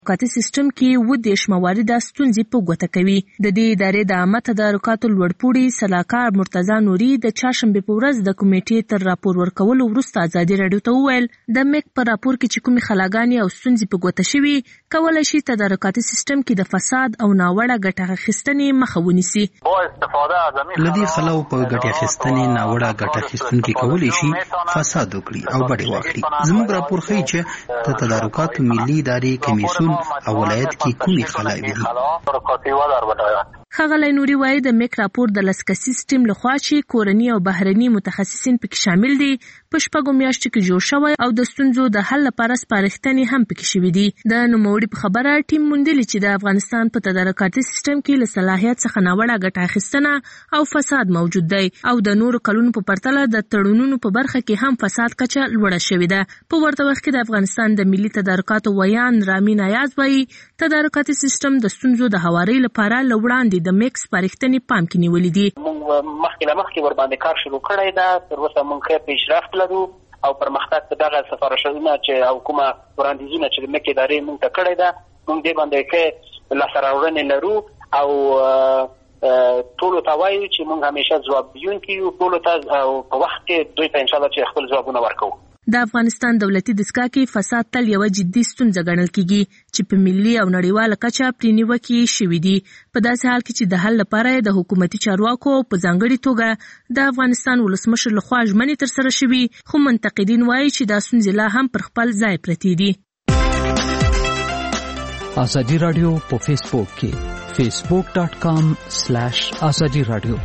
تدارکاتي سیستم کې 10 موارد ستونزې په ګوته کوي. د دې ادارې د عامه تدارکاتو لوړپوړي سلاکار مرتضی نوري د چهارشنبه په ورځ د کمیټې تر راپور ورکولو وروسته ازادي راډیو ته وویل د میک په راپور کې چې کومې خلاګانې او ستونزې په ګوته شوي کولای شي تدارکاتي سیستم کې د فساد او ناوړه ګټه اخیستنې مخه ونیسي. لدی خلاو په ګټه اخیستنې ناوړه ګټه اخیستونکي کولای شي فساد وکړي او بډې واخلي. زموږ راپور ښیي چې د تدارکاتو ملي ادارې کمیسیون او ولایت کې کومې خلاوې دي. ښاغلی نوري وایي د میک راپور د لسکسي سیستم لخوا چې کورني او بهرني متخصصین پکې شامل دي په 6 میاشتو کې جوړ شوی او د ستونزو د حل لپاره سپارښتنې هم پکې شوي دي. د نوموړي په خبره ټیم موندلي چې د افغانستان په تدارکاتي سیستم کې له صلاحیت څخه ناوړه ګټه اخیستنه او فساد موجود دی او د نورو کلونو په پرتله د تړونونو په برخه کې هم فساد کچه لوړه شوې ده. په ورته وخت کې د افغانستان د ملي تدارکاتو ویان رامین ایاز وایي تدارکاتي سیستم د ستونزو د هواري لپاره لوړاندې د میکس سپارښتنې پام کې نیولې دي. مخکې ور باندې کار شروع کړی دا تر اوسه موږ پیشرفت لرو او پرمختګ په دغه سفارشونه چې او کومه وړاندیزونه چې د میک ادارې موږ ته کړی ده موږ دې باندې کې لاسته راوړنې لرو او ټولو ته وایو چې موږ همیشه ځواب دیونکي یو ټولو ته او په وخت کې دوی ته انشاءالله چې خپل ځوابونه ورکوو. د افغانستان دولتي دستګاه کې فساد تل یو جدي ستونزه ګڼل کیږي چې په ملي او نړیواله کچه پرې نیوکې شوې دي. په داسې حال کې چې د حل لپاره د حکومتي چارواکو په ځانګړي توګه د افغانستان ولسمشر لخوا ژمنې ترسره شوي خو منتقدین وایي چې دا ستونزې لا هم پر خپل ځای پرتې دي. ازادي رادیو په فیسبوک کې facebook.com/ازادي رادیو.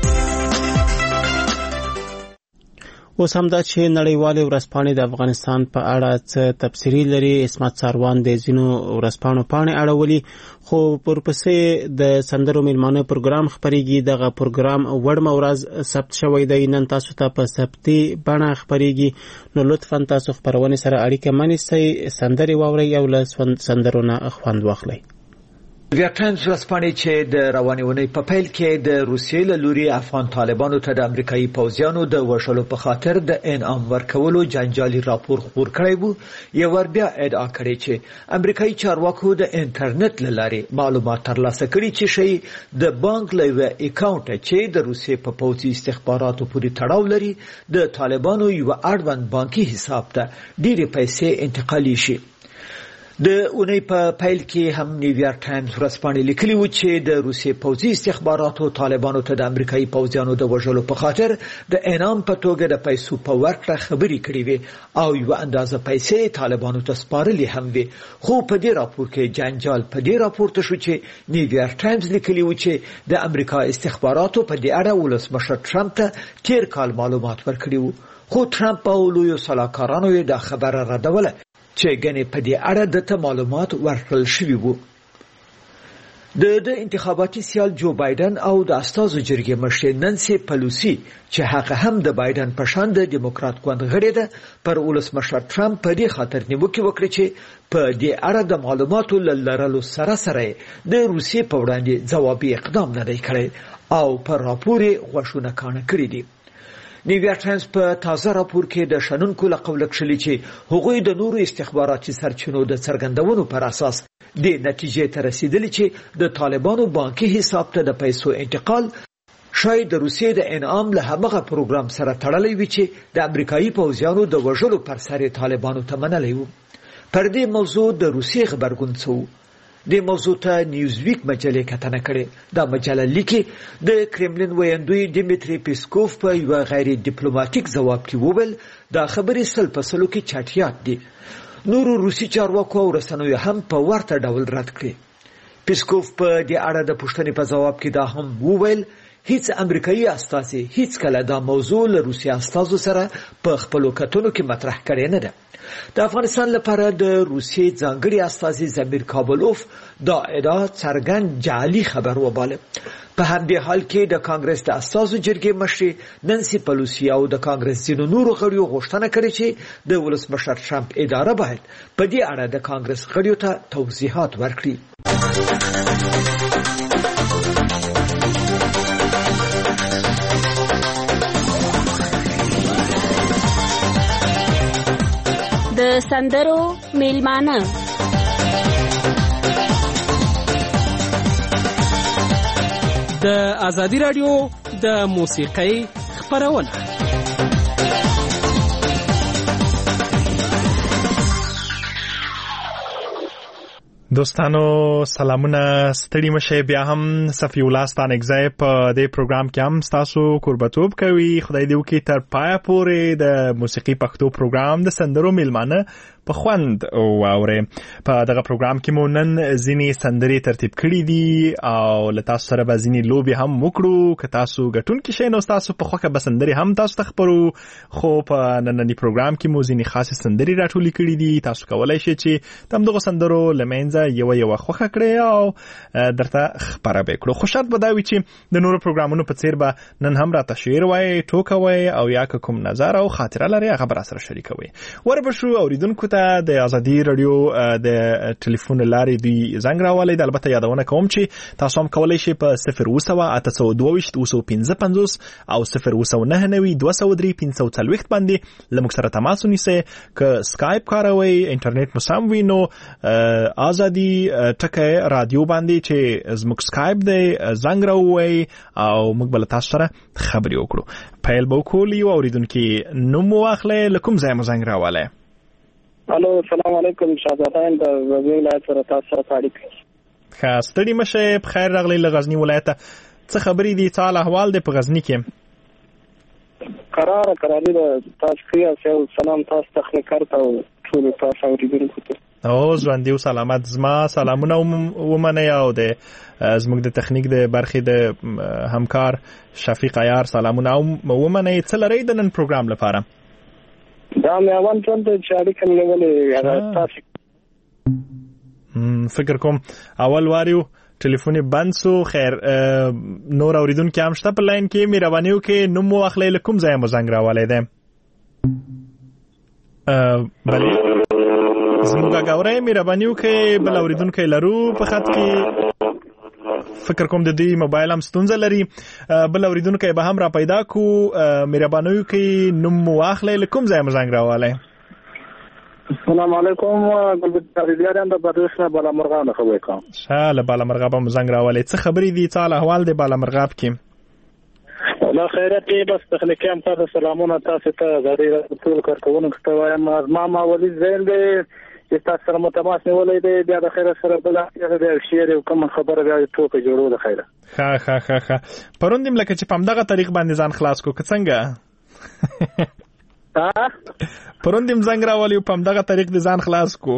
اوس هم دا چې نړیوالې ورځپاڼې د افغانستان په اړه څه تبصرې لري. اسمت ساروان د ځینو ورځپاڼو پاڼې اړولي خو پرپسې د سندرو میلمانه پروګرام خپرېږي. دغه پروګرام وړمه ورځ ثبت شوی دی، نن تاسو ته په ثبتي بڼه خپرېږي. نو لطفا تاسو خپرونې سره اړیکه منیسئ، سندرې واورئ او له سندرو نه خوند واخلئ. ټایمز ورځپاڼې چې د روانې اونۍ په پیل کې د روسیې له لوري افغان طالبانو ته د امریکایي پوځیانو د وژلو په خاطر د انعام ورکولو جنجالي راپور خپور کړی وو، یو ور بیا ادعا کړې چې امریکایي چارواکو د انټرنیټ له لارې معلومات ترلاسه کړي چې شي د بانک له یو اکاونټ چې د روسیې په پوځي استخباراتو پورې تړاو لري د طالبانو یو اړوند بانکي حساب ته ډېرې پیسې انتقالي شي. د اونۍ په پیل کې هم نیویارک ټایمز ورځپاڼې لیکلي و چې د روسیې پوځي استخباراتو طالبانو ته د امریکایي پوځیانو د وژلو په خاطر د انعام په توګه د پیسو په ورکړه خبرې کړې وې او یو اندازه پیسې طالبانو ته سپارلې هم وې. خو په دې راپور کې جنجال په دې راپورته شو چې نیویارک ټایمز لیکلي و چې د امریکا استخباراتو په دې اړه ولسمشر ټرمپ ته تیر کال معلومات ورکړي وو، خو ټرمپ او لویو سلاکارانو یې دا خبره ردوله چې ګنې په دې اړه د معلومات ورکړل شوي وو. د انتخاباتي سیال جو بایدن او د استازو جرګې مشر نانسي پلوسی چې هغه هم د بایدن په شان د دیموکرات ګوند غړې ده پر ولسمشر ټرمپ په دې خاطر نیوکه وکړه چې په دې اړه د معلوماتو لرلو سره د روسیې په وړاندې ځوابي اقدام نه دی کړی او پر راپور غوښونه کانه کړی دی. نیویارک ټایمز په تازه راپور کې د شنونکو له قوله کړي چې هغوی د نورو استخباراتي سرچینو د څرګندونو پر اساس د نتیجې ته رسیدلی چې د طالبانو بانکي حساب ته د پیسو انتقال شاید د روسیې د انعام له همغه پروګرام سره تړلی وي چې د امریکایي پوځیانو د وژلو پر سر طالبانو ته منلی وو. پر دې موضوع د روسیې خبرګون څه و؟ د موضوع ته نیوزویک مجلې کتنه کړې. دا مجله لیکي د کرملین ویاندوی دیمیتری پیسکوف په یو غیر ډیپلوماټیک ځواب کې وویل دا خبرې سل په سلو کې چټیات دي. نورو روسي چارواکو او رسنیو هم په ورته ډول رد کړې. پیسکوف په دې اړه د پوښتنې په ځواب کې دا هم وویل هیڅ امریکایي استازي هیڅ کله دا موضوع له روسي استازو سره په خپل کتنو کې مطرح کړې نه ده. د افغانستان لپاره د روسي ځانګړي استازي زمیر کابلوف دا ادعا څرګند جعلي خبر وباله. په همدې حال کې د کانګرس د استازو جرګې مشر نانسي پلوسی او د کانګرس ځینو نورو غړیو غوښتنه کړې چې د ولسمشر ټرمپ اداره باید په دې اړه د کانګرس غړیو ته توضیحات ورکړي. د سندرو میلمانه د ازادي رادیو د موسیقۍ خپرونه. دوستانو سلامونه، ستړي مشه، بیا هم صفی الله ستانګزای په دې پروګرام کې هم تاسو قربتوب کوي. خدای دې وکړي تر پای پورې د موسیقي پښتو پروګرام د سندرو میلمانه په خوند واوري. په دغه پروګرام کې مو نن ځینې سندرې ترتیب کړې دي او له تاسو سره به ځینې لوبې هم وکړو. که تاسو ګټونکي شئ نو تاسو په خوښه به سندرې هم تاسو ته خپرو. خو په نننی پروګرام کې مو ځینې خاصې سندرې راټولې کړې دي. تاسو کولای شئ چې دغه سندرو لمنځه یو خوخه کړی او درته خبره وکړو. خو شرط به دا وي چې د نورو پروګرامونو په څیر به نن هم راته شعر وای، ټوکوي او یا کوم نظر او خاطره لري هغه بر سره شریکوي. وربشو اوریدونکو ته د ازادي رادیو د ټلیفون لارې دی زنګ راولې. د البته یادونه کوم چې تاسو هم کولای شئ په 02822 او 0999203 باندې لمک سره تماس ونیسئ. که سکایپ کاروي، انټرنیټ مو سم وي، نو ازادي ټکه رادیو باندې چې زموږ سکایپ دی زنګ راووي او موږ بل تاسو سره خبرې وکړو. پیل به وکړو. اوریدونکو نوم واخلئ، لکم ځای مو زنګ راواله. الو، السلام علیکم. شاهزادان د غزنی ولایت سره تاسو سره اړیکه. ستړي مشه، بخیر راغلی له غزنی ولایت. څه خبرې دي؟ څه احوال دی په غزنی کې؟ قرار دی تاسو خیر او سلام تاسو تخنیکر ته او ټول تاسو اوریدونکو ته. او ژوندۍ او سلامت. زما سلامونه ومنه او د زموږ د تخنیک د برخې د همکار شفیق عیار سلامونه ومنه. څه لري د نن پروګرام لپاره؟ دا مې اول ځل چې اړیکه مې ولې تاسو فکر کوم اول واریو ټلیفون بند سو. خیر نور اوریدونکو هم شته په لاین کې. مهرباني وکړئ نوم واخلئ، له کوم ځای مو زنګ راوړی دی؟ بله زموږ غاورې مهرباني وکړئ. بل اوریدونکو لرو په خط کې. فکر کوم د دې موبایل هم ستونزه لري. بل اوریدونکو به هم را پیدا کو. مهرباني وکړئ نوم واخلئ، له کوم ځای مو زنګ راوړی؟ السلام علیکم. ګلبداریان د بدرس نه بالامرغاب خبرې کوم. شاله بالامرغاب مو زنګ راوړی. څه خبرې دي؟ څه احوال دی بالامرغاب کې؟ والله خیرت دی. بس تخنیکی هم تاسو سلامونه تاسو ته غوړي ټول کارکونکو ته وایم. ما ولید زین دی چې تاسو سره متماس نیولې دی. بیا د خیر سره بل هغه شعر او کوم خبره بیا ټوکې جوړو د خیره. ها پروندیم لکه چې په دغه طریق باندې ځان خلاص کو. که څنګه پروندیم زنګ راولې په دغه طریق دې ځان خلاص کو.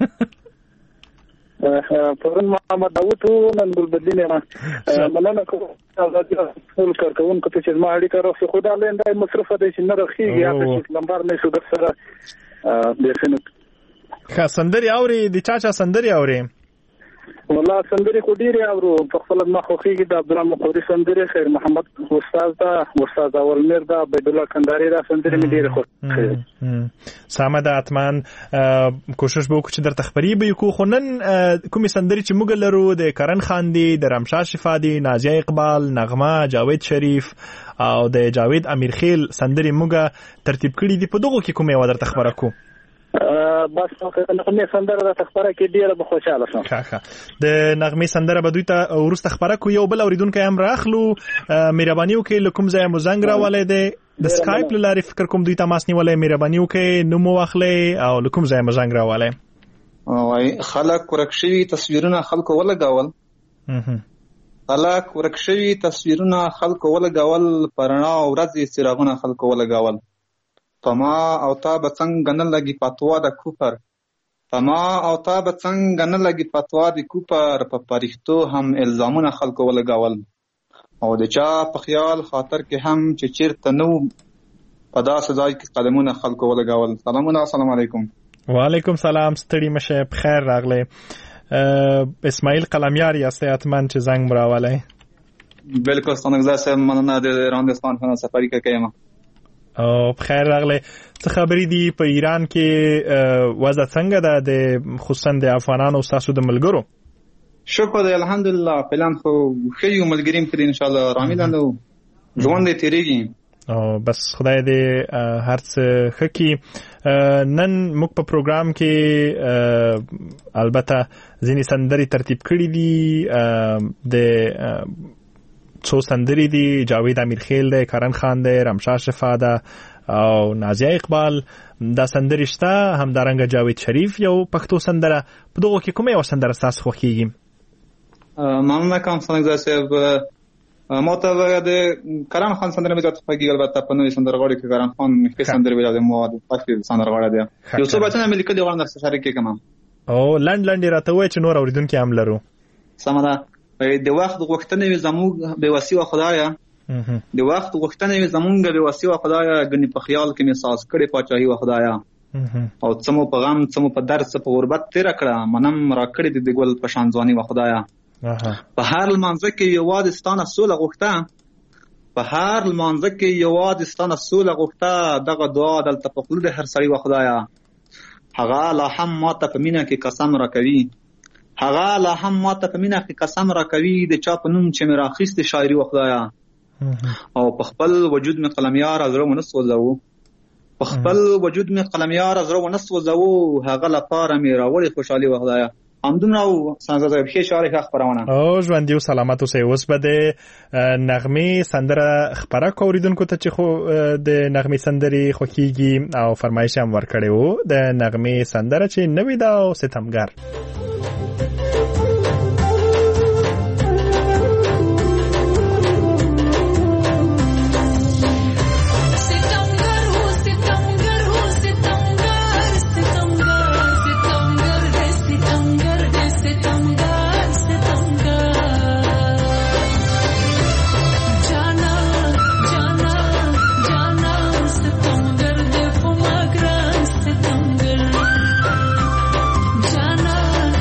پرون محمد داوود نن ګلبدین ما مننه کوم ټول کارکونکو ته چې ما اړیکه راخي. خدا لنده مصرفه دې چې نه راخيږي یا چې لمبر نه شو در سره د سن سندري اوري. د چا سندري اوري؟ والله سندري کو ډیره اورو. په خپل ما خوخيږي د عبدالرحمن مقوري سندري، خیر محمد استاد دا، استاد اول میر دا، عبد الله کنداري دا سندري مې ډیره خوښه. سامه ده اتمان کوشش به وکړو چې درته خبرې به وکړو. خو نن کومې سندري چې موږ لرو د کرن خان دی، د رمشا شفادي، نازیه اقبال، نغمه، جاوید شریف او د جاوید امیرخیل سندري موږ ترتیب کړې دي. په دغه کې کومه و درته خبره کو؟ بس نغمه سندره د تخبره کې ډیره به خوشاله شم. د نغمه سندره به دوی ته ورسته خبره کو. یو بل اوریدونکو هم راخلو. مهرباني وکړئ له کوم ځای مو زنګ راولې دی؟ د سکایپ لارې فکر کوم دوی تماس نیولې. مهرباني وکړئ نوم واخلئ او له کوم ځای مو زنګ راولې. وای خلک ورکشوي تصویرونه خلکو ولګول. خلک ورکشوي تصویرونه خلکو ولګول. پرنا ورځې څراغونه خلکو ولګول. پما او تا بڅنګ نه لګي پتوا د کوپر. پما او تا بڅنګ نه لګي پتوا د کوپر. په پرښتو هم الزامونه خلکو ولګول. او د چا په خیال خاطر کې هم چې چیرته نو په داسې ځای کې قدمونه خلکو ولګول. سلامونه، السلام علیکم. وعلیکم سلام. ستړي مشه، بخیر راغلی. اسماعیل قلمیار یاست اتمن چې زنګ مراولای. بالکل ستنګزا سم مننه د راندستان خانه سفاری کوم. او بخیر راغلی. څه خبرې دي په ایران کې؟ وضع څنګه ده د خصوصا د افغانانو او تاسو د ملګرو؟ شکر دی الحمدلله. پلان خو خیو ملګریم کړي ان شاء الله رامیدان نو ژوند دې تیریږي. او بس خدای دې هر څه ښه کړي. نن موږ په پروګرام کې البته ځینې سندرې ترتیب کړي دي. د څو سندري دي، جاوید امیرخیل دی، کرن خان دی، رمشا شفا ده او نازیه اقبال. دا سندري شته، همدارنګه جاوید شریف یو پښتو سندره. په دغه کې کومه یو سندره تاسو خوښیږي؟ مننه کوم څنګه صاحب. ماته د کرن خان سندره مې زیات خوښیږي. البته په نوې سندرغاړي کې کرن خان کې سندره ویل د مو د پښتو سندرغاړي دی. یو څه بچنه مې لیکلي غواړم چې شریک کړم. او لند راته وای چې نور اوریدونکو هم لرو. سمه د وخت غوښتنې زموږ به وسیله خدایا، د وخت غوښتنې زموږ به وسیله خدایا، غني په خیال کې مې ساز کړې پاچاهي و خدایا. او څمو په غم څمو په درد څمو په غربت تیر کړه، منم را کړې د ګل په شان ځواني و خدایا. په هر لمانځه کې یواد ستانه سوله غوښته، په هر لمانځه کې یواد ستانه سوله غوښته، دغه دعا دلته په خلود هر سړی و خدایا. هغه لا هم ماته په مینه کې قسم را کوي، هغه لا هم ماته په مینه کې قسم را کوي، د چا په نوم چې مې راخیستې شاعري و خدایا. او په خپل وجود مې قلمیار زړه ونه سوځو، په خپل وجود مې قلمیار زړه ونه سوځو، هغه لپاره مې راوړې خوشحالي و خدایا. همدومره څنګه زه به شعر ښه خبرونه او ژوندۍ او سلامت اوسئ. اوس به د نغمې سندره خبره کوریدونکو ته چې خو د نغمې سندري خوښیږي او فرمایش هم ورکړی وو د نغمې سندره چې نوې ده او ستمګر. Jana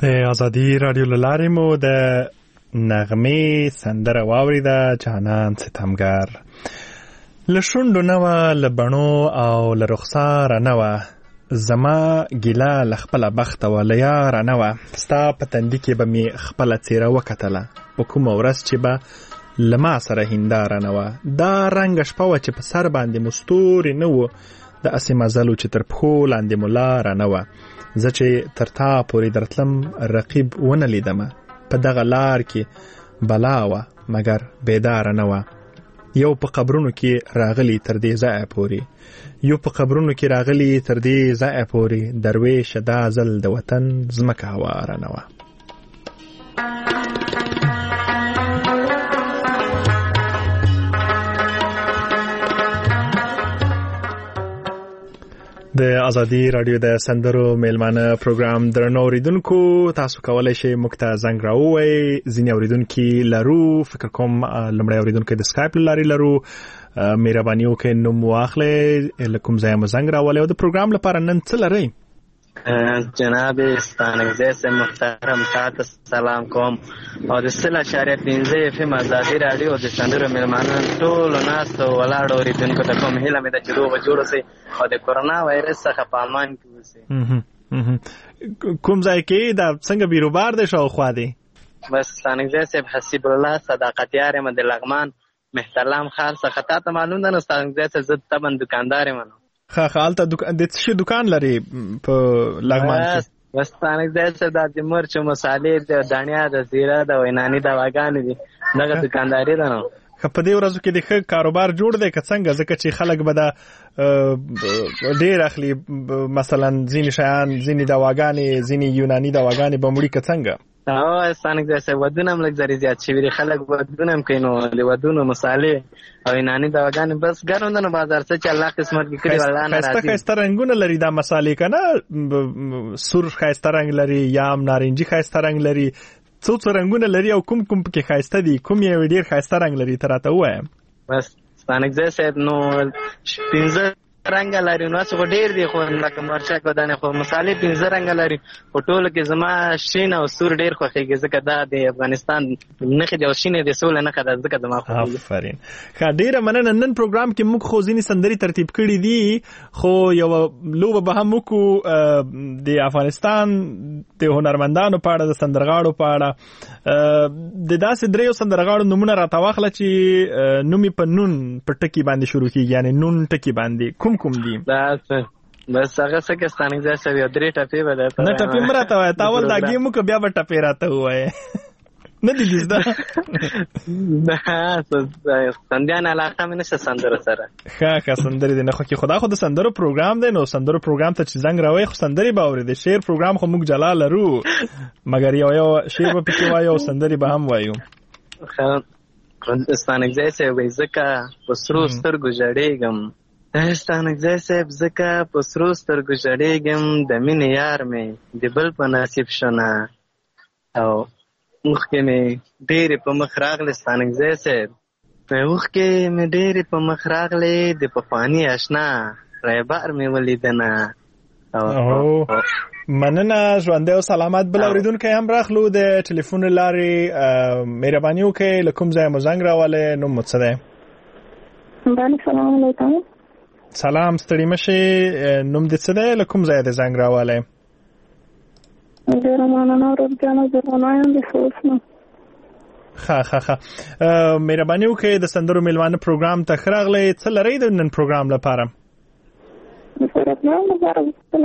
د ازادي رادیو له لارې مو د نغمې سندره واورېده، جانان ستمګر. له شونډو نه وه، له بڼو او له رخساره نه وه، زما ګیله له خپله بخته وه، له یاره نه وه. ستا په تندي کې به مې خپله څېره وکتله، په کومه ورځ چې به له ما سره هنداره نه وه. دا رنګه شپه وه چې په سر باندې مو ستوري نه وو، د اسې مزلو چې تر پښو لاندې مو لاره نه وه. زه چې تر تا پورې درتلم رقیب ونه لیدمه، په دغه لار کې بلا وه مګر بیداره نه وه. یو په قبرونو کې راغلی تر دې ځایه پورې، یو په قبرونو کې راغلی تر دې ځایه پورې، درویشه دا ځل د وطن ځمکه هواره نه وه. د ازادي رادیو د سندرو میلمانه پروګرام درنو اوریدونکو، تاسو کولای شئ موږ ته زنګ راووئ. ځینې اوریدونکي لرو، فکر کوم لومړی اوریدونکی د سکایپ له لارې لرو. مهرباني وکړئ نوم واخلئ، له کوم ځایه مو زنګ راولئ او د پروګرام لپاره نن څه لرئ؟ جناب ستانکزی صاحب محترم، تاسو سلام کوم او د 1.5 FM ازادي رادیو د سندرو میلمانه ټول ناستو ولاړ اوریدونکو ته کوم هیله مې د جوړ اوسئ او د کورونا وایرس څخه په امان کې اوسئ. کوم ځای کې دا څنګه بیروبار دی شاوخوا دی؟ بس ستانکزی صاحب حسیب الله صداقتیار یم د لغمان محترم خار څخه. تاسو معلوم ده نو ستانکزی صاحب زه طبعا دکاندار یم. هلته د څه دکان لري په لغمان کې؟ بس ستانکزی صاحب د مرچ مصالې د دانیا د زیره د وینانی دواګانې دي، دغه دکانداري ده. نو په دې ورځو کې د ښه کاروبار جوړ دی که څنګه؟ ځکه چې خلک به دا ډېر اخلي، مثلا ځینې شیان، ځینې دواګانې، ځینې یوناني دواګانې به مړي که څنګه؟ ستانکزی صاحب ودونه هم لږ زری زیات شوي دي، خلک ودونه هم کوي، نو د ودونو مصالې او یوناني دواګانې بس ګرم ده. نو بازار څه چې الله قسمت کې کړي والله نه راځي. ښایسته رنګونه لري دا مصالې که نه؟ سور ښایسته رنګ لري یا هم نارنجي ښایسته رنګ لري؟ څو رنګونه لري او کوم پکې ښایسته دي؟ کوم یو ډېر ښایسته رنګ لري ته راته ووایه. بس ستانکزی صاحب نو 15 رنګ لري، نو څه ډېر دي، خو لکه مرچک ودانې خو مصالې 15 رنګ لري. په ټولو کې زما شین او سور ډېر خوښېږي، ځکه دا د افغانستان نښې دي او شین د سوله نښه ده، ځکه زما خوښېږي. آفرین. ښه، ډېره مننه. نن پروګرام کې موږ خو ځینې سندرې ترتیب کړي دي، خو یوه لوبه به هم وکړو د افغانستان د هنرمندانو په اړه، د سندرغاړو په اړه. د داسې دریو سندرغاړو نومونه راته واخله چې نوم یې په نون په ټکي باندې شروع کېږي، یعنې نون ټکي باندې. کوم دي؟ بس هغه څه کې ستانکزی صاحب یو 3 ټپې به درته نه ټپې مه راته وایه، تا اول دا ګیم وکړه بیا به ټپې راته ووایې. نه دي دي زده سندیان علاقه مې نشته سندرو سره. ښه سندرې دې نه خوښي، خو دا خو د سندرو پروګرام دی، نو سندرو پروګرام ته چې زنګ راوایي خو سندرې به اورې. د شعر پروګرام خو موږ جلا لرو، مګر یو شعر به پکې وایو او سندرې به هم وایو. ستانکزی صاحب ځکه په سرو سترګو ژړېږم، ستانکزی صاحب ځکه په سرو سترګو ژړېږم، د مینې یار مې د بل په نصیب شونه، او اوښکې مې ډېرې په مخ راغلې. ستانکزی صاحب اوښکې مې ډېرې په مخ راغلې، د پخواني اشنا رایبار مې ولیدنه. مننه، ژوندی او سلامت. بل اورېدونکی هم راخلو د ټلیفون لارې. مهرباني وکړئ له کوم ځایه مو زنګ راولئ، نوم مو څه دی؟ سلام علیکم. سلام، ستړي مشئ. نوم دې څه دی؟ له کوم ځایه دې زنګ راولئ؟ ډېره مننه ورځجانه، زه رڼا یم د خوست نه. ښه مهرباني وکړئ د سندرو میلمانه پروګرام ته ښه راغلی. څه لرئ د نن پروګرام لپاره؟ د پروګرام لپاره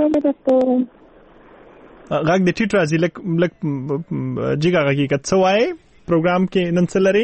غږ د ټیټ راځي، لږ جګه غږېږي. څه وایې پروګرام کې نن څه لري؟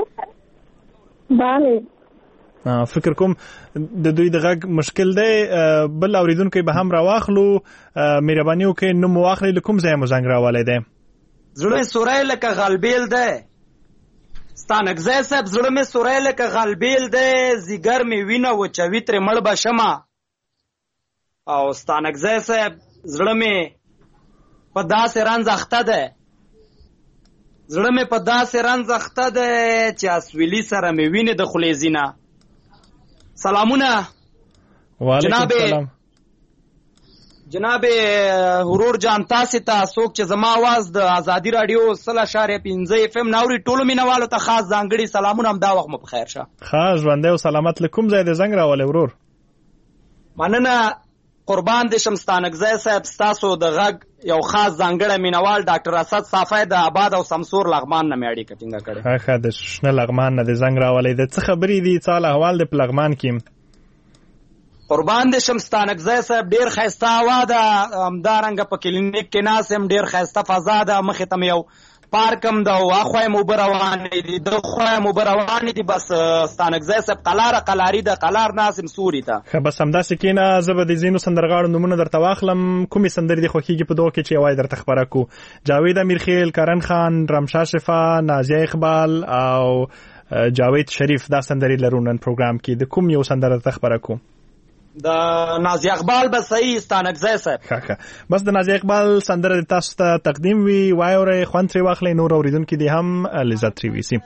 بله فکر کوم د دوی د غږ مشکل دی. بل اوریدونکو به هم راواخلو. مهرباني وکړئ نوم واخلئ، له کوم ځایه مو زنګ راولی دی؟ زړه مې سوری لکه غلبیل دی. ستانکزی صاحب زړه مې سوری لکه غلبیل دی، ځیګر مې وینه وچوي ترې مړ به شمه. او ستانکزی صاحب زړه مې په داسې رنځ اخته دی، زړه مې په داسې رنځ اخته دی چې اسویلي سره مې وینې د خولې ځینه. سلامونه وعلیکم السلام. جناب ورور جان تاسو ته څوک چې زما आवाज د ازادي رادیو 3.15 اف ام ناوري ټولو مینوالو ته خاص ځانګړي سلامونه هم دا وخت مو بخیر شه. خاص ژوندې او سلامت لکم زید زنګ راولې ورور. مننه قربان دې شم ستانکزی صاحب تاسو د غږ یو خاص ځانګړی مینوال ډاکټر اسد صافی د آباد او سمسور لغمان نه مې اړیکه ټینګه کړې. ښه د شنه لغمان نه دې زنګ راولې د څه خبرې دي څه احوال د لغمان کې؟ قربان دې شم ستانکزی صاحب ډیر ښایسته هوا ده همدارنګه په کلینیک کې ناست یم ډیر ښایسته فضا ده مخې ته مې یو پارک هم ده او اخوا یې اوبه روانې دي دخوا یې اوبه روانې دي بس ستانکزی صاحب قلاره قلاري ده قلار ناست یم سوري ته. ښه بس همداسې کښېنه زه به د ځینو سندرغاړو نومونه درته واخلم کومې سندرې دې خوښېږي په دغو کې چې یوازې درته خبره کړو؟ جاوید امیرخیل، کرن خان، رمشا شفا، نازیه اقبال او جاوید شریف دا سندرې لرو نن پروګرام کې د کوم یو سندره درته خبره کړو؟ د نازیه اقبال به صحیح ستانکزی صاحب. ښه بس د نازیه اقبال سندره تاسو ته تقدیم وي وایورئ خوند ترې واخلئ نور اورېدونکي دې هم لذت ترې ویسي.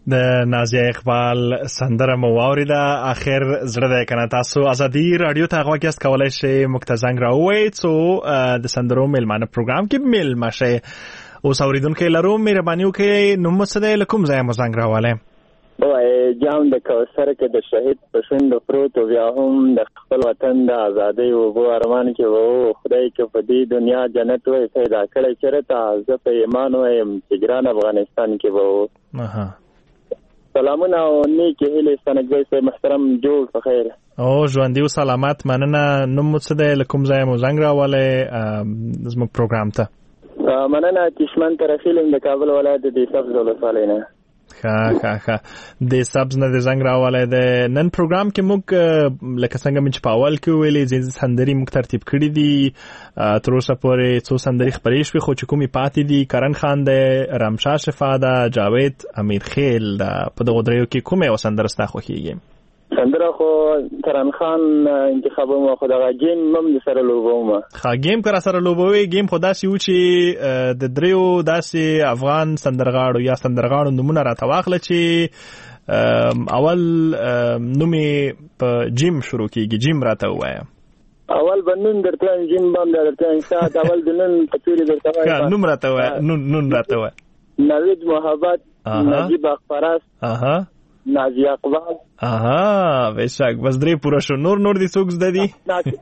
د نازیه اقبال سندره مو واوریده. اخر زړه د کنه تاسو ازادي رادیو ته غواګیاست کولای شئ مکتزنګ راوي څو د سندرو میلمانه پروګرام کې میلمه شئ. اوس اوریدونکو لرو مهرباني وکړئ نو مسله لکم ځای مو زنګ راواله. وای جام د کوثر کې د شهید پښند پروت او بیا هم د خپل وطن د ازادۍ او بو ارمان کې وو خدای کې په دې دنیا جنت وای پیدا کړی چرته زه په ایمان وایم چې ګران افغانستان کې وو. سلامونه او نیکی هیله ستنګوي سه محترم جوړ په خیر او ژوند دی سلامت مننه. نو مسله لکم ځای مو زنګ راواله زموږ پروګرام ته مننه. کشمن ترخیلم د کابل ولایت د سبز ولسوالۍ نه. ښه د سبز نه د زنګ راواله د نن پروګرام کې موږ لکه څنګه چې په اول کې ویلې چې سندري موږ ترتیب کړې دي تر اوسه پورې څو سندري خبرې شوې خو چې کومې پاتې دي کرن خان د رمشا شفا د جاوید امیر خیل د په دغه دریو کې کومه سندره ستا خوښیږي؟ سندره خو کرن خان انتخابوم خو دغه گیم مم د سره لوبوم. گیم کرا سره لوبوي گیم خدا سي و چې د دریو داسې افغان سندرغاړو یا سندرغاړو نمونه راټواخله چې اول نومي په جیم شروع کیږي. جیم راته وایا اول بنون درته جیم بم درته انشاء اول دنن کتوري درته وایا نوم راته وایا نون راته وایا. نوید محبت نجیب اخبارات نازیه اقبال. بشک بس درې پوره شو. نور دي څوک زده دي؟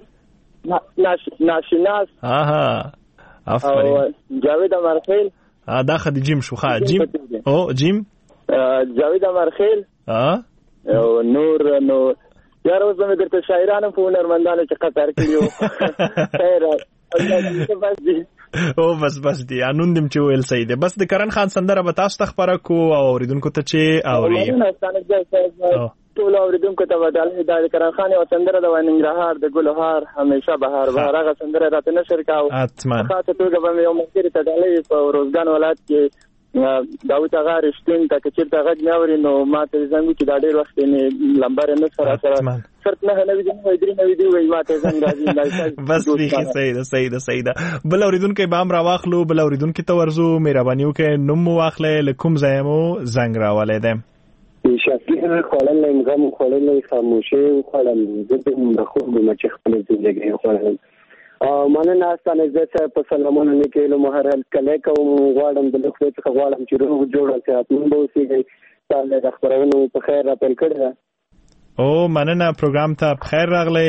ناشناس افرین جاوید امرخیل. دا خدي جیم شو. جیم او جیم جاوید امرخیل او نور یار اوس مې درته شاعرانو په هنرمندانو چې قطر کړیو خیر او بس دی انون دم چې ویل صحیح دی. بس د کرن خان سندره به تاسو ته خبره کو او اوریدونکو ته چې اوري ټول اوریدونکو ته ودانې د کرن خان او سندره د وننګرهار د ګلهار همیشه بهار هغه سندره راته نشر کاو. خاصه توګه به یو مشر ته ډالې په روزګان ولایت کې داوود هغه رښتین ته چې ته غږ نه اوري نو ماته زنګ چې دا ډېر وخت نه لمبر نه سره شرط نه نه ویډیو وی ماته زنګ راځي. بس صحیح ده. بل اوریدونکو به هم راواخلو. بل اوریدونکو ته ورزو مهرباني وکړئ نوم واخلئ لکم زایمو زنګ راواله ده. شکل خلل غم خلل خاموشي خلل د خوب مچ خپل زندگی خلل مننه ستاسو عزت په سلامونه لیکلو محرل کله کوم غواړم د لوخت څخه غواړم چې روغ جوړ اوسئ اتمن به اوسئ. تاسو د خبرونو په خیر راپل کړی او مننه پروګرام ته بخیر راغلی.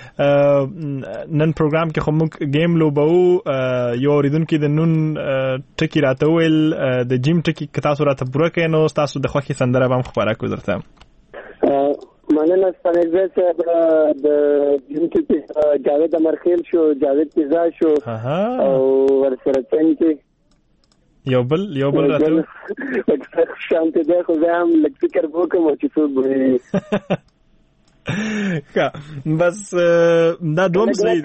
نن پروګرام کې خو موږ گیم لوبو. یو اوریدونکو د نون ټکی راته ویل د جیم ټکی که تاسو راته پوره کړئ نو تاسو د خوښي سندره به هم خبره کو درته. مننه ستاسو د جیم ټکی جاوید امرخیل شو جاوید پیزا شو او ورسره څنګه یو بل راته شانته ده خو زه هم لږ فکر وکم چې څه به بس دا دوم صحیح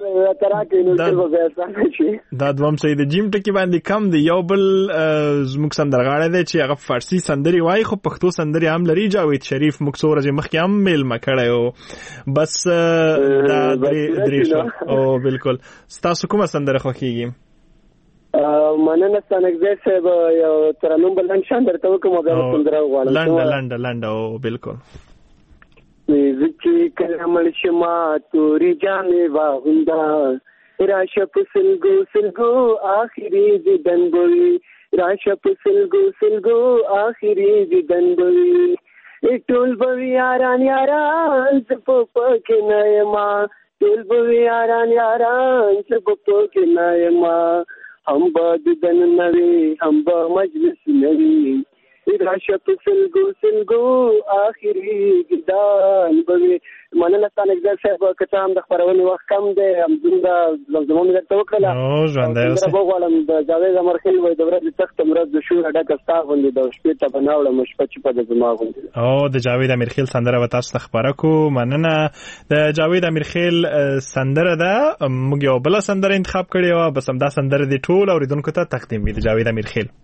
د جیم ټکی باندې کم دی. یو بل زموږ سندرغاړی دی چې هغه فارسی سندري وایي خو پښتو سندري هم لري. جاوید شریف موږ څو ورځې مخکې هم میلمه کړی و. بس دا درې شو او بالکل. ستاسو کومه سندره خوښیږي؟ مننه ستانګزی صاحب یو ترنم بلند شان درته وکم او بیا سندره غواړم. لنډه او بالکل زچی کلمل شما توری جامې واغوندا راشه په سلګو آخري دیدن بوي راشه په سلګو آخري دیدن بوي ټول بوي یاران زپ پکې نه ما ټول بوي یاران زپ پکې نه ما هم با دیدن نوي هم با مجلس نوي راشه په سلګو آخري دیدن بوي. مننه ستانګزی صاحب کته هم د خبرونې وخت کم دی هم دومره زموږ درته وکړله ژوندی اوسئ. وغواړم د جاوید امرخیل وایي د ورځې تخته مرز د شوره ډکه ستا غوندې د شپې ته به ناوړم شپه چپه د زما غوندې او د جاوید امیرخیل سندره به تاسو ته خبره کو. مننه. د جاوید امیرخیل سندره ده. موږ یو بله سندره انتخاب کړې وه بس همدا سندره د ټول اوریدونکو ته تقدیم وي د جاوید امیرخیل.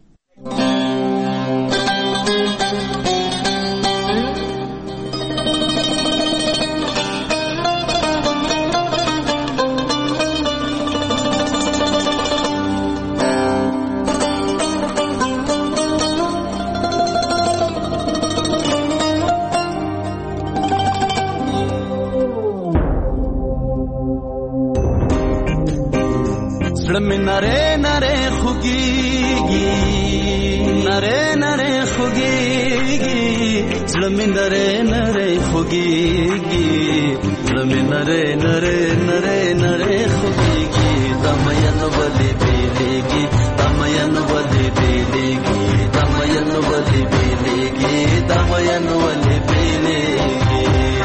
نره نره خوږیږي زړه مې نره نره خوږیږي زړه مې نره نره نره نره خوږیږي دا مین ولې بیلېږي دا مین ولې بیلېږي دا مین ولې بیلېږي دا مین ولې بیلېږي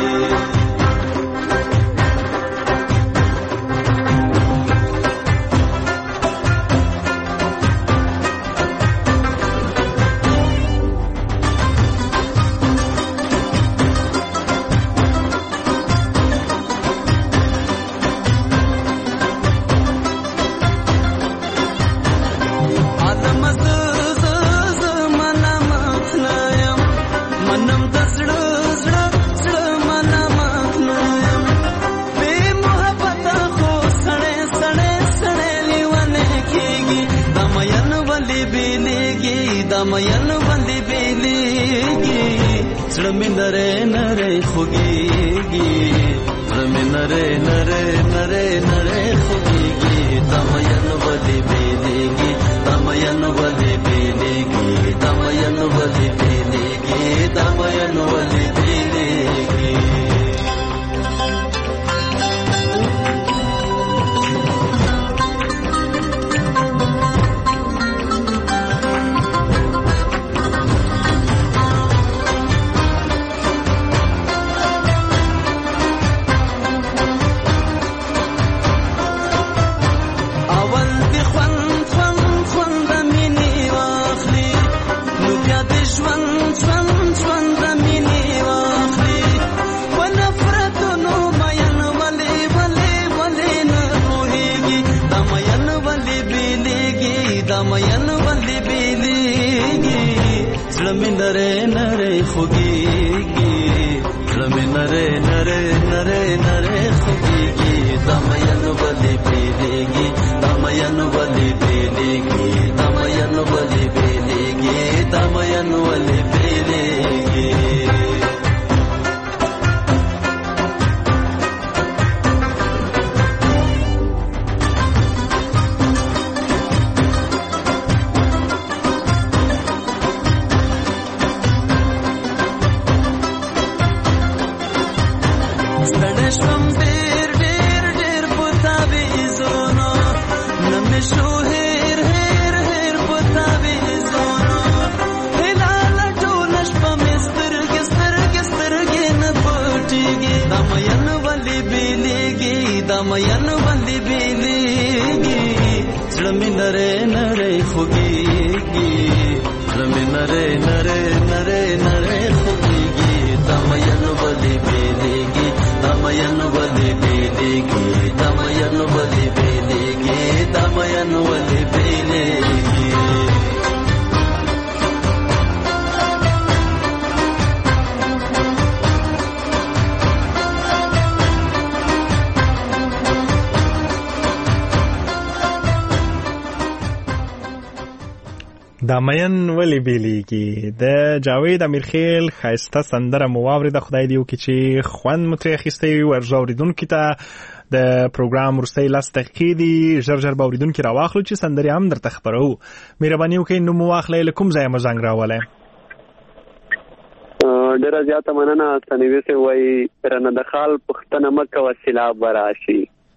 مین باندې بیلېږي زړه مې نری نری خوږیږي زړه مې نری نری نری نری خوږیږي دا مین باندې بیلېږي دا مین باندې بیلېږي دا مین باندې بیلېږي دا مین باندې بیلېږي مین باندې بیلېږي زړه مې نری نری خوږیږي زړه مې نری نری نری نری خوږیږي دا مین باندې بیلېږي دا مین باندې بیلېږي دا مین باندې بیلېږي دا مین باندې بیلېږي مین باندې بیلېږي زړه مې نری نری خوږیږي زړه مې نری نری نری نری خوږیږي دا مین باندې بیلېږي دا مین باندې بیلېږي دا مین باندې بیلېږي دا مین باندې بیلېږي دا مین ولی بیلیږي د جاوید امیرخیل ښایسته سندره مو واورېده. خدای دې وکړي چې خوند مو ترې اخیستی وي. ورژه اورېدونکي ته د پروګرام وروستۍ 10 دقیقې دي. ژر ژر به اورېدونکي راواخلو چې سندرې هم درته خپروو. مهرباني وکړئ نوم مو واخلئ. له کوم ځایه مو زنګ راولی؟ ډېره زیاته مننه. ثانوي صاحب وایي رانه د خال پوښتنه مه کوه سیلاب به راشي.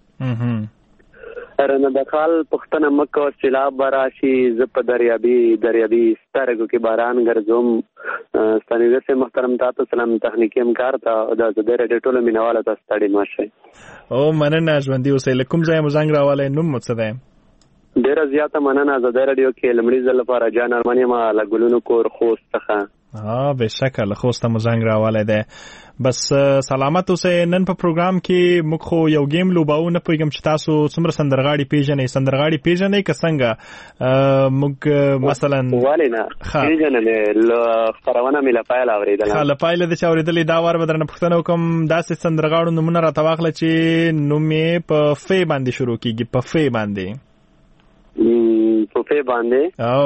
رانه د خال پوښتنه مه کوه سیلاب به راشي. زه په دریابي سترګو کې باران ګرځوم. ثانوي صاحب محترم تاسو سلام تخنیکي همکار ته د ازادۍ راډیو ټولو مینهوالو ته ستړي مه شئ. او مننه ژوندي اوسئ. له کوم ځایه مو زنګ راولی؟ نوم مو څه دی؟ ډېره زیاته مننه. ازادۍ راډیو کې لومړي ځل لپاره جان ارمان یم له ګلونو کور خوست څخه. بېشکه له خوسته مو زنګ راولی دی. بس سلامت اوسئ. نن په پروګرام کې موږ خو یو گیم لوباو. نه پوهېږم چې تاسو څومره سندرغاړي پیژنئ. سندرغاړي پیژنئ که څنګه؟ موږ مثلا ولې نه پیژنلې خپرونه مې له پیله اورېدله. له پیله دې چې اورېدلې. دا وار به درنه پوښتنه وکړم داسې سندرغاړو نومونه راته واخله چې نوم یې په فې باندې شروع کېږي. په فې باندې په فې باندې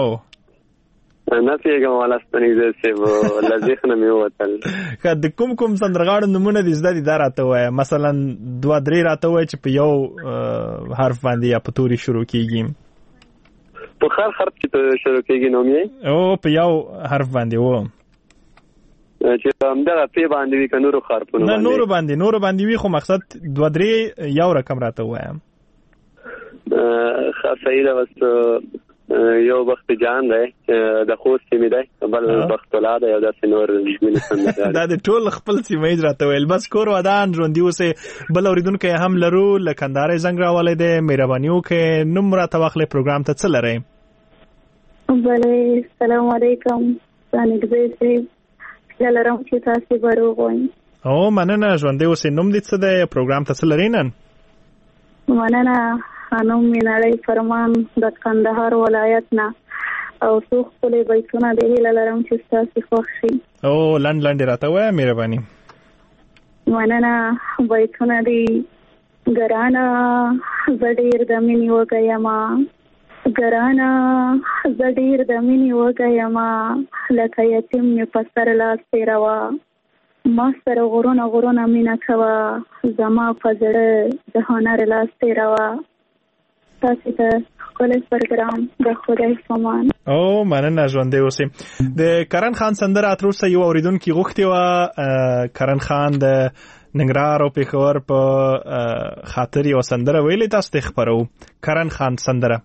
نه پیږم والا ستنیزه صاحب لذیخ نه مې ووتل. د کوم سندرغاړو نومونه دې زده دي دا راته ووایه. مثلا 2-3 راته ووایه چې په یو حرف باندې یا په توري شروع کېږي. په هر حرف چې شروع کېږي نوم یې او په یو حرف باندې و چې همدغه پی باندې وي که نورو حرفونو نه نورو باندې وي خو مقصد 2-3 یو رقم راته ووایم صحیح ده بس یو بخت جان دی د خوست سیمې دی بل بخت ولا دی او داسې نور دا د ټول خپل سیمه یې راته ویل بس کور ودان ژوندي اوسې بل اورېدونکی هم لرو له کندهار یې زنګ راولی دی مهرباني وکړئ نوم راته واخلئ پروګرام ته څه لرئ بله السلام علیکم ستانګزی صاحب هیله لرم چې تاسې به روغ وئ او مننه ژوندی اوسې نوم دې څه دی پروګرام ته څه لرئ نن مننه خانم مینړی فرمان د کندهار ولایت نه او څو ښکلې بیتونه د هیله لرم چې ستاسې خوښ شي او لنډ لنډ راته ووایه مهرباني مننه بیتونه دي ګرانه زه ډېر د مینې وږی یمه ګرانه زه ډېر د مینې وږی یمه لکه یتیم مې په سر لاس تېروه ما سره غرونه مینه کوه زما په زړه د هنر لاس تېروه تاسې ته ښکلی پروګرام د خدای پامان او مننه ژوندی اوسې د کرن خان سندره تر اوسه یو اورېدونکي غوښتې وه کرن خان د ننګرهار او پېښور په خاطر یوه سندره ویلې تاسو ته خپرو کرن خان سندره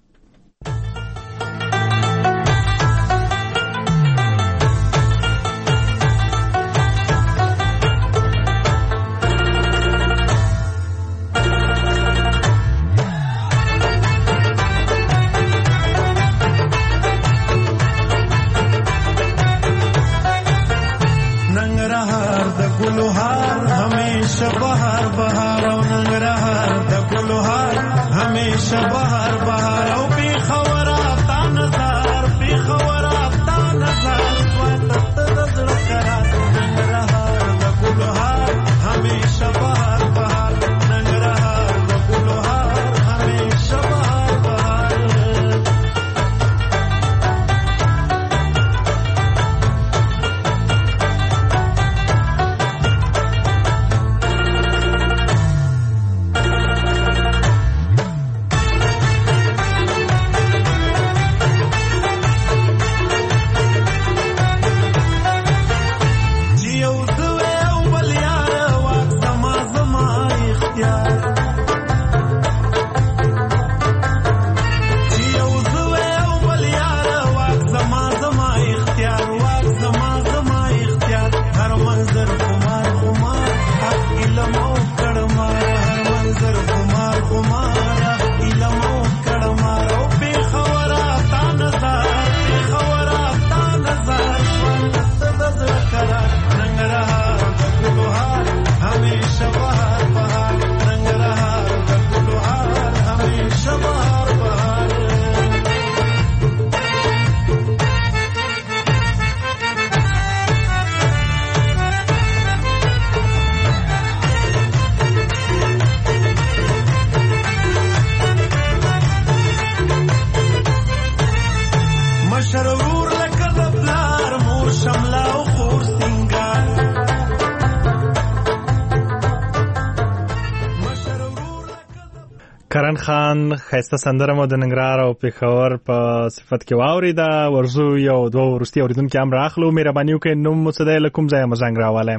کرن خان خیسته سندره مو د ننګرهار او پېښور په صفت کې واورېده ورځو یو دوه وروستي اورېدونکي هم راخلو مهرباني وکړئ نوم مو څه دی له کوم ځایه مو زنګ راولی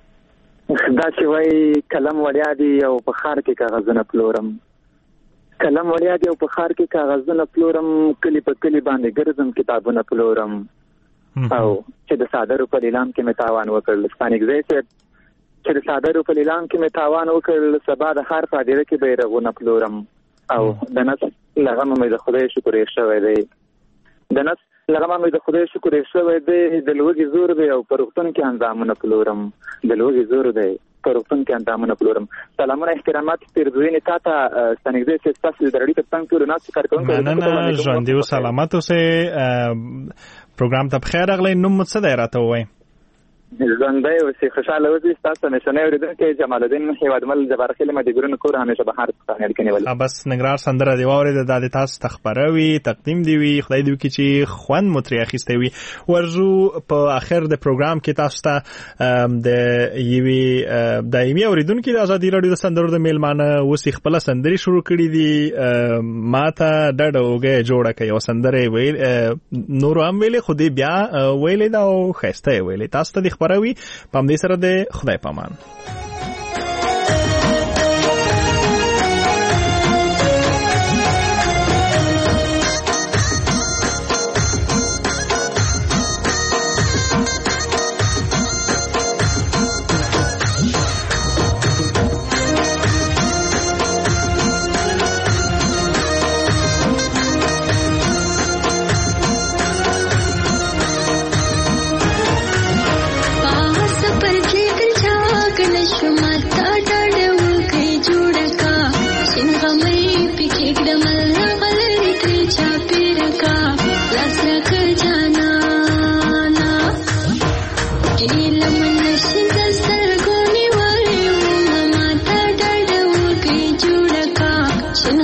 داسې وایي کلم وړیا دی او په ښار کې کاغذونه پلورم کلم وړیا دی او په ښار کې کاغذونه پلورم کلي په کلي باندې ګرځم کتابونه پلورم او چې د څادرو په لیلام کې مې تاوان وکړ ستانګزی صاحب چې د څادرو په لیلام کې مې تاوان وکړ سبا د ښار په هدیره کې بیرغونه پلورم او د نس لغمه مې د خدای شکر یې شوی دی د نس لغمه مې د خدای شکر یې شوی دی د لوږې زور دی او په روغتون کې اندامونه پلورم د لوږې زور دی په روغتون کې اندامونه پلورم سلامونه احترامات پیرزوینې تا ته ستانګزی صاحب ستاسو د رادیو تر څنګ ټولو ناستو کارکوونکو مننه ژوندي او سلامت اوسئ پروګرام ته بخیر راغلی نوم مو څه دی راته ووایئ ژوندی اوسئ، خوشحاله اوسئ. ستاسو همیشنی اورېدونکی جمال الدین هیوادمل جبارخیل مدیګرونو کور همیشه بهار څخه اړیکې نیولې. بس ننګرهار سندره دی واورېده، دا د تاسو ته خپره وي، تقدیم دی وي، خدای دې وکړي چې خوند مو ترې اخیستی وي. ورځو په اخر د پروګرام کې تاسو ته د یوې دایمي اورېدونکي د ازادي راډیو د سندرو د میلمانه اوس یې خپله سندرې شروع کړي دي. ما ته ډډه اوږه جوړه کړه، یوه سندره یې ویل، نورو هم ویلې، خو دې بیا ویلې ده او ښایسته یې ویلې. تاسو ته دې خپره وي. په همدې سره د خدای پامان.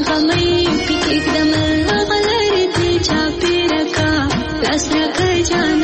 Let's